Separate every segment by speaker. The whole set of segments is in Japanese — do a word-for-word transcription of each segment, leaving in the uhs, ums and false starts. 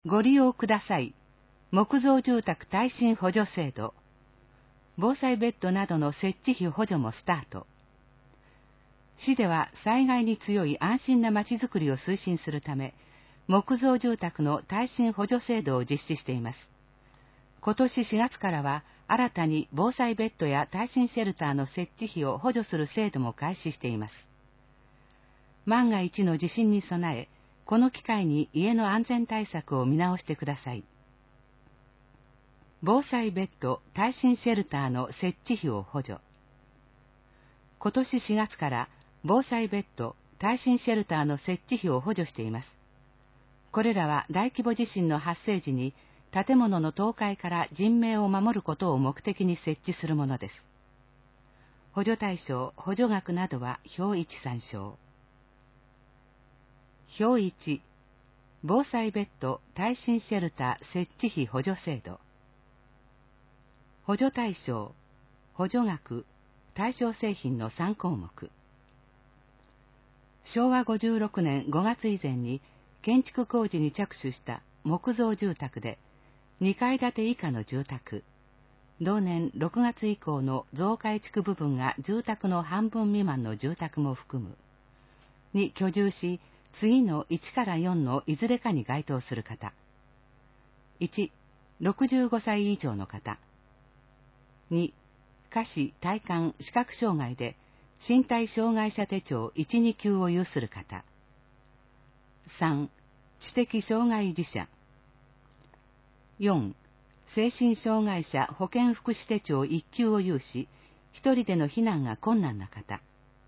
Speaker 1: ご利用ください。木造住宅耐震補助制度。防災ベッドなどの設置費補助もスタート。市では災害に強い安心なまちづくりを推進するため、木造住宅の耐震補助制度を実施しています。今年しがつからは新たに防災ベッドや耐震シェルターの設置費を補助する制度も開始しています。万が一の地震に備え、この機会に家の安全対策を見直してください。防災ベッド、耐震シェルターの設置費を補助。今年しがつから防災ベッド、耐震シェルターの設置費を補助しています。これらは大規模地震の発生時に建物の倒壊から人命を守ることを目的に設置するものです。補助対象、補助額などは表いち参照。表いち、防災ベッド耐震シェルター設置費補助制度。補助対象、補助額、対象製品のさん項目。しょうわごじゅうろくねんごがつ以前に建築工事に着手した木造住宅で、にかい建て以下の住宅、同年ろくがつ以降の増改築部分が住宅の半分未満の住宅も含む、に居住し、次のいちからよんのいずれかに該当する方。いち、ろくじゅうごさい以上の方。に、下肢体幹視覚障害で身体障害者手帳いち、に級を有する方。さん、知的障害児者。よん、精神障害者保健福祉手帳いっ級を有し、一人での避難が困難な方。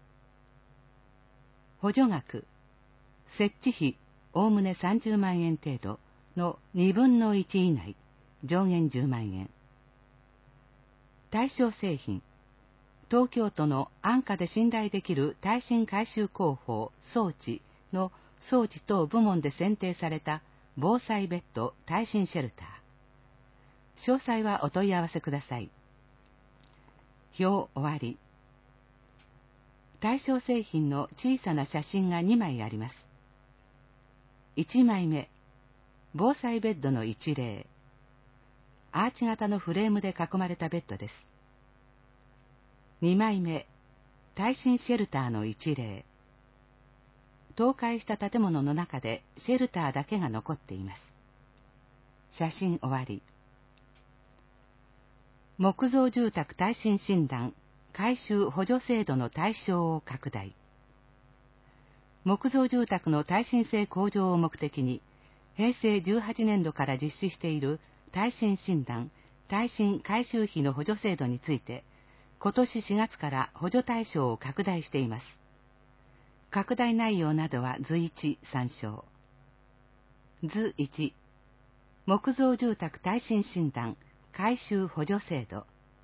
Speaker 1: 補助額、設置費おおむねさんじゅうまんえん程度のにぶんのいち以内、上限じゅうまんえん。対象製品、東京都の安価で信頼できる耐震改修工法装置の装置等部門で選定された防災ベッド耐震シェルター。詳細はお問い合わせください。表終わり。対象製品の小さな写真がにまいあります。いちまいめ、防災ベッドの一例。アーチ型のフレームで囲まれたベッドです。にまいめ、耐震シェルターの一例。倒壊した建物の中でシェルターだけが残っています。写真終わり。木造住宅耐震診断改修補助制度の対象を拡大。木造住宅の耐震性向上を目的に、へいせいじゅうはちねんどから実施している耐震診断耐震改修費の補助制度について、今年しがつから補助対象を拡大しています。拡大内容などは図いち参照。図いち、木造住宅耐震診断改修補助制度。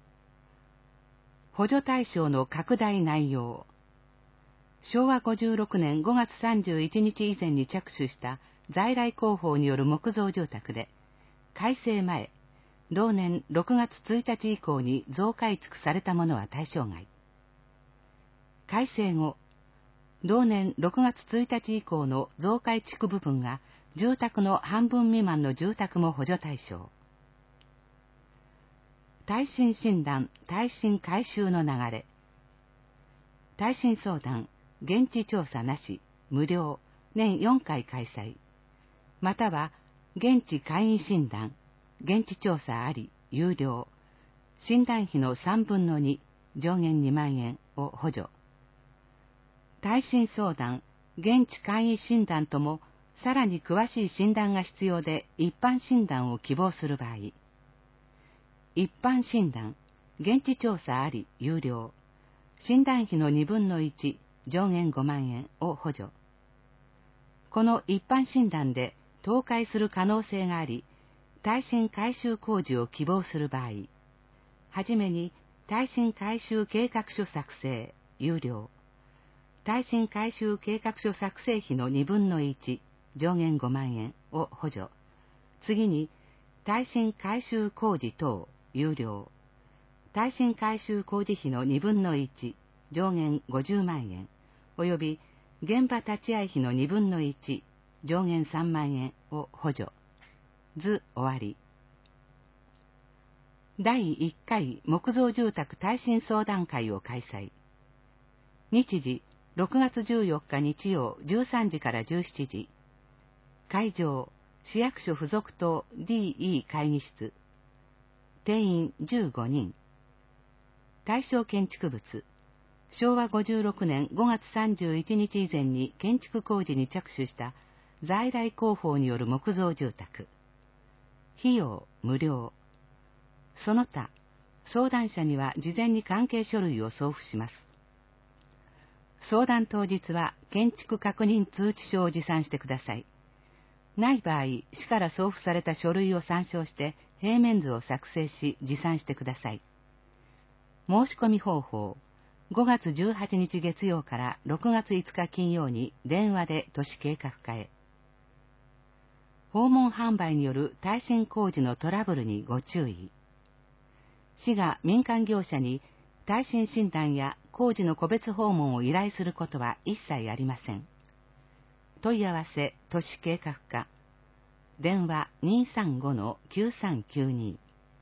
Speaker 1: 補助対象の拡大内容。しょうわごじゅうろくねんごがつさんじゅういちにち以前に着手した在来工法による木造住宅で、改正前、同年ろくがつついたち以降に増改築されたものは対象外。改正後、同年ろくがつついたち以降の増改築部分が住宅の半分未満の住宅も補助対象。耐震診断耐震改修の流れ。耐震相談現地調査なし無料年よんかい開催、または現地簡易診断現地調査あり有料、診断費のさんぶんのに上限にまんえんを補助。耐震相談現地簡易診断ともさらに詳しい診断が必要で一般診断を希望する場合、一般診断現地調査あり有料、診断費のにぶんのいち上限ごまんえんを補助。この一般診断で倒壊する可能性があり、耐震改修工事を希望する場合、はじめに耐震改修計画書作成有料、耐震改修計画書作成費のにぶんのいち上限ごまんえんを補助。次に耐震改修工事等有料、耐震改修工事費のにぶんのいち上限ごじゅうまんえんおよび現場立ち会い費のにぶんのいち上限さんまんえんを補助。 図終わり。だいいっかい木造住宅耐震相談会を開催。日時ろくがつじゅうよっか日曜じゅうさんじからじゅうしちじ。会場、市役所附属棟 ディーイー 会議室。定員じゅうごにん。対象建築物。しょうわごじゅうろくねんごがつさんじゅういちにち以前に建築工事に着手した在来工法による木造住宅。費用無料。その他、相談者には事前に関係書類を送付します。相談当日は建築確認通知書を持参してください。ない場合、市から送付された書類を参照して平面図を作成し持参してください。申し込み方法、ごがつじゅうはちにち月曜からろくがついつか金曜に電話で都市計画課へ。訪問販売による耐震工事のトラブルにご注意。市が民間業者に耐震診断や工事の個別訪問を依頼することは一切ありません。問い合わせ都市計画課。電話 にーさんごのきゅうさんきゅうに。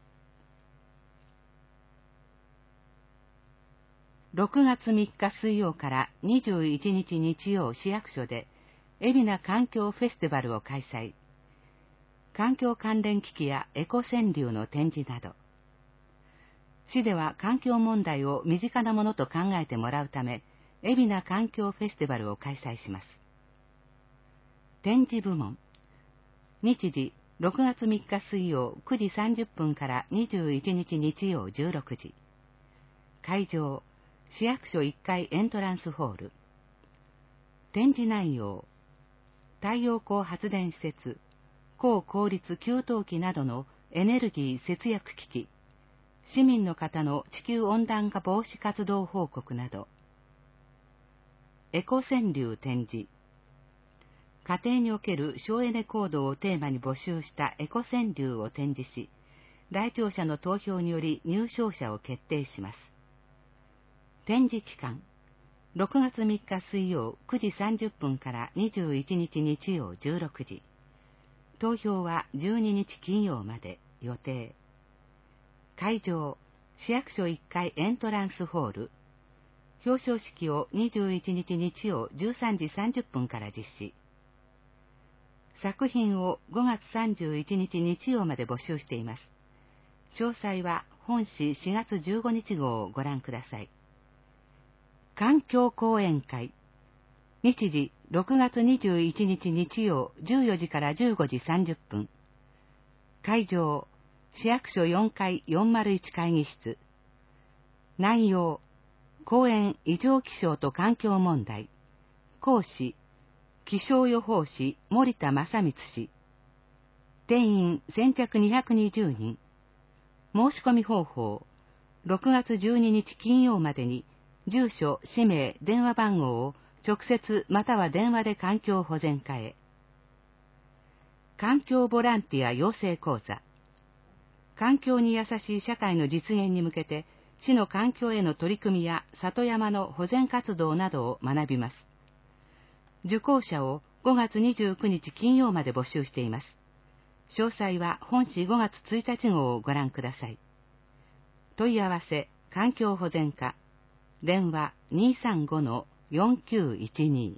Speaker 1: ろくがつみっか水曜からにじゅういちにち日曜市役所で海老名環境フェスティバルを開催。環境関連機器やエコ川柳の展示など。市では環境問題を身近なものと考えてもらうため、海老名環境フェスティバルを開催します。展示部門。日時、ろくがつみっか水曜くじさんじゅっぷんからにじゅういちにち日曜じゅうろくじ。会場、市役所いっかいエントランスホール。展示内容、太陽光発電施設、高効率給湯器などのエネルギー節約機器、市民の方の地球温暖化防止活動報告など。エコ川柳展示。家庭における省エネ行動をテーマに募集したエコ川柳を展示し、来庁者の投票により入賞者を決定します。展示期間、ろくがつみっか水曜くじさんじゅっぷんからにじゅういちにち日曜じゅうろくじ。投票はじゅうににち金曜まで予定。会場、市役所いっかいエントランスホール。表彰式をにじゅういちにち日曜じゅうさんじさんじゅっぷんから実施。作品をごがつさんじゅういちにち日曜まで募集しています。詳細は本誌しがつじゅうごにち号をご覧ください。環境講演会。日時ろくがつにじゅういちにち日曜じゅうよじからじゅうごじさんじゅっぷん。会場、市役所よんかいよんまるいち会議室。内容、講演異常気象と環境問題。講師、気象予報士森田正光氏。定員先着にひゃくにじゅうにん。申し込み方法、ろくがつじゅうににち金曜までに住所、氏名、電話番号を直接または電話で環境保全課へ。環境ボランティア養成講座。環境に優しい社会の実現に向けて、市の環境への取り組みや里山の保全活動などを学びます。受講者をごがつにじゅうくにち金曜まで募集しています。詳細は本誌ごがつついたち号をご覧ください。問い合わせ、環境保全課。電話 にーさんごのよんきゅういちに。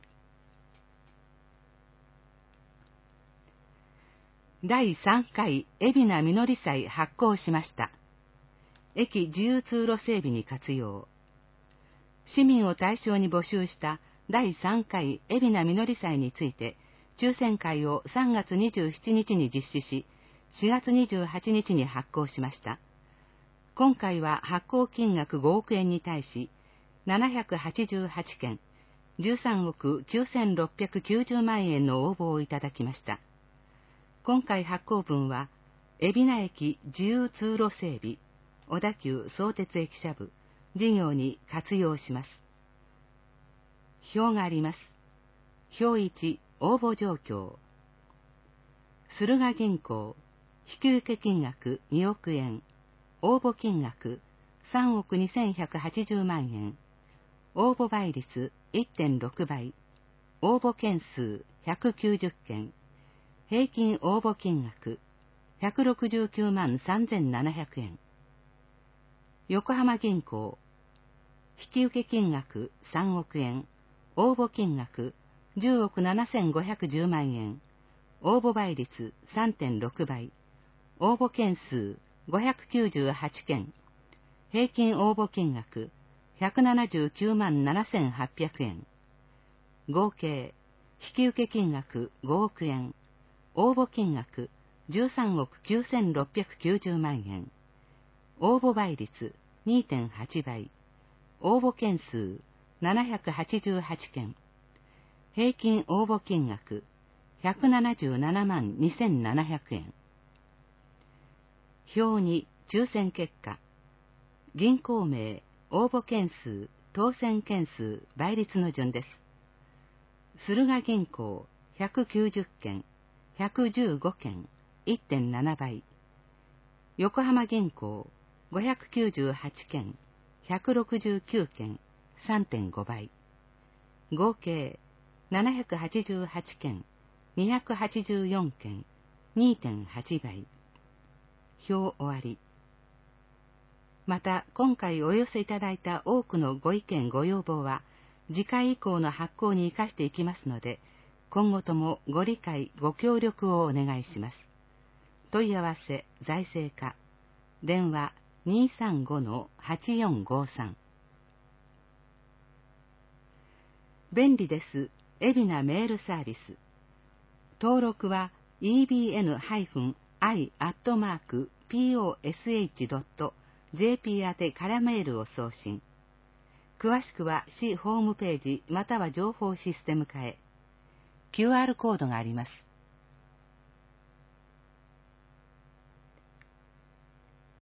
Speaker 1: だいさんかい海老名みのり祭発行しました。駅自由通路整備に活用。市民を対象に募集しただいさんかい海老名みのり祭について、抽選会をさんがつにじゅうしちにちに実施し、しがつにじゅうはちにちに発行しました。今回は発行金額ごおくえんに対し、ななひゃくはちじゅうはちけん、じゅうさんおくきゅうせんろっぴゃくきゅうじゅうまんえんの応募をいただきました。今回発行分は、海老名駅自由通路整備、小田急相鉄駅舎部、事業に活用します。表があります。表いち、応募状況。駿河銀行、引受金額におくえん、応募金額さんおくにせんひゃくはちじゅうまんえん、応募倍率 いってんろくばい、応募件数ひゃくきゅうじゅっけん、平均応募金額ひゃくろくじゅうきゅうまんさんぜんななひゃくえん。横浜銀行、引受金額さんおくえん、応募金額じゅうおくななせんごひゃくじゅうまんえん、応募倍率 さんてんろく 倍、応募件数ごひゃくきゅうじゅうはちけん、平均応募金額ひゃくななじゅうきゅうまんななせんはっぴゃくえん、合計引受金額ごおくえん、応募金額じゅうさんおくきゅうせんろっぴゃくきゅうじゅうまんえん、応募倍率 にてんはち 倍、応募件数ななひゃくはちじゅうはちけん、平均応募金額ひゃくななじゅうななまんにせんななひゃくえん。表に抽選結果、銀行名、応募件数、当選件数、倍率の順です。駿河銀行ひゃくきゅうじゅっけん、ひゃくじゅうごけん、いってんなな 倍。横浜銀行ごひゃくきゅうじゅうはちけん、ひゃくろくじゅうきゅうけん、さんてんご 倍。合計ななひゃくはちじゅうはちけん、にひゃくはちじゅうよんけん、にてんはち 倍。表終わり。また、今回お寄せいただいた多くのご意見ご要望は、次回以降の発行に生かしていきますので、今後ともご理解ご協力をお願いします。問い合わせ財政課、電話 にーさんごのはちよんごさん。便利です。海老名メールサービス。登録は イービーエヌ アイ アットマーク ポス ドット ジェーピー 宛て空メールを送信。詳しくは市ホームページまたは情報システム課へ。キューアール コードがあります。